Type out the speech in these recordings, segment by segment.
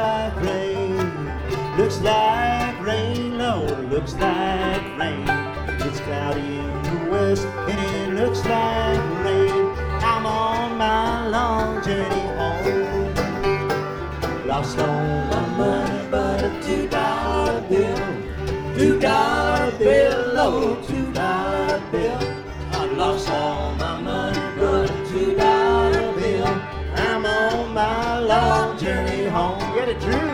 like rain. Looks like rain, Lord, looks like rain. It's cloudy in the west and it looks like rain. I'm on my long journey home. Lost all my money but a $2 bill. $2 bill, Lord, $2 bill. I lost all my money but a $2 bill. I'm on my long journey home. Get it, Drew?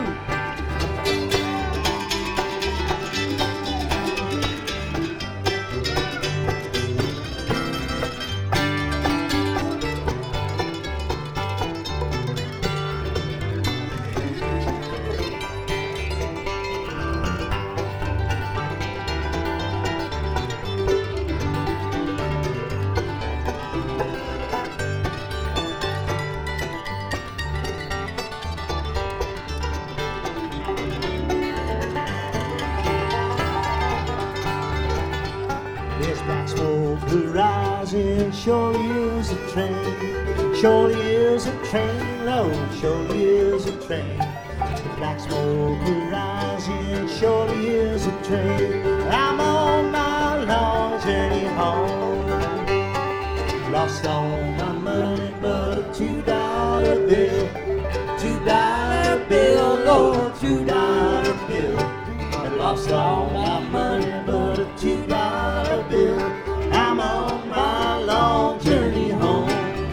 There's black smoke horizon, surely is a train. Surely is a train, Lord, surely is a train. The black smoke horizon, surely is a train. I'm on my long journey home. Lost all my money but a $2 bill. $2 bill, Lord, $2 bill. I lost all my money but a $2 bill. I'm on my long journey home.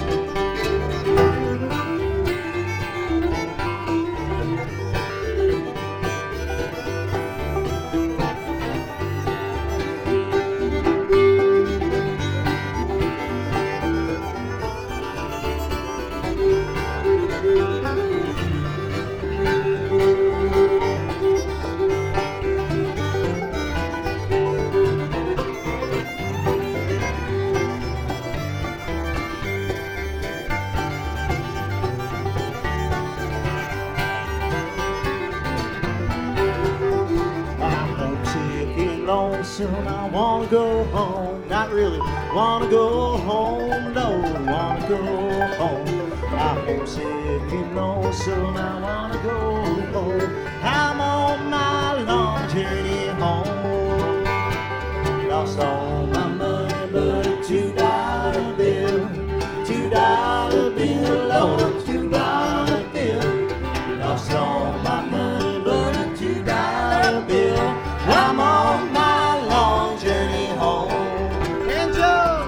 Lonesome, I wanna go home. Not really wanna go home, no, wanna go home. I'm homesick and lonesome, I wanna go home. I'm on my long journey home. Lost all my money but a $2 bill. $2 bill, Lord, $2 bill. Lost all my money but a $2 bill. I'm on my long journey home. Enjoy!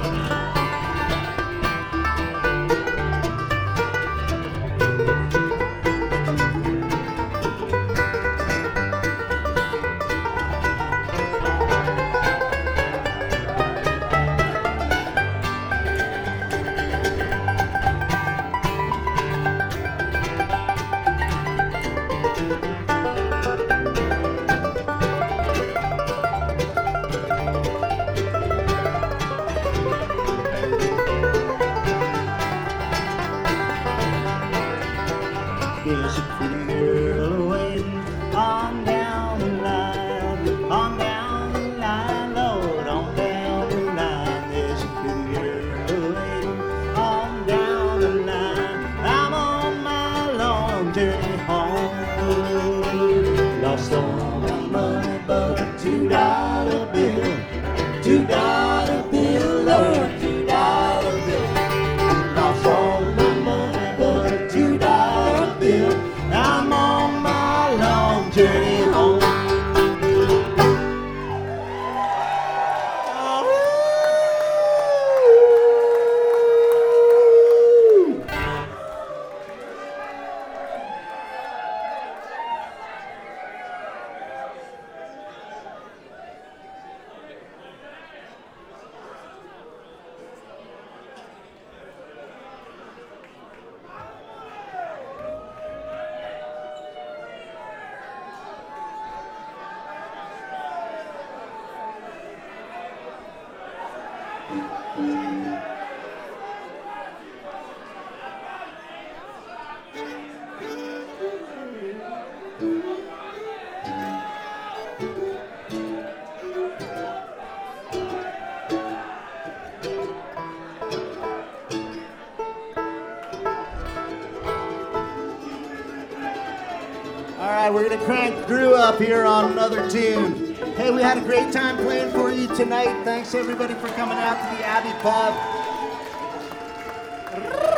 There's a pretty girl waiting on down the line, on down the line, Lord, on down the line. There's a pretty girl waiting on down the line. I'm on my long journey home. Lost all my money but a $2 bill. $2 bill, Lord, $2 bill. Lost all my money but a $2 bill. I'm on my long journey home. up here on another tune. Hey, we had a great time playing for you tonight. Thanks everybody for coming out to the Abbey Pub.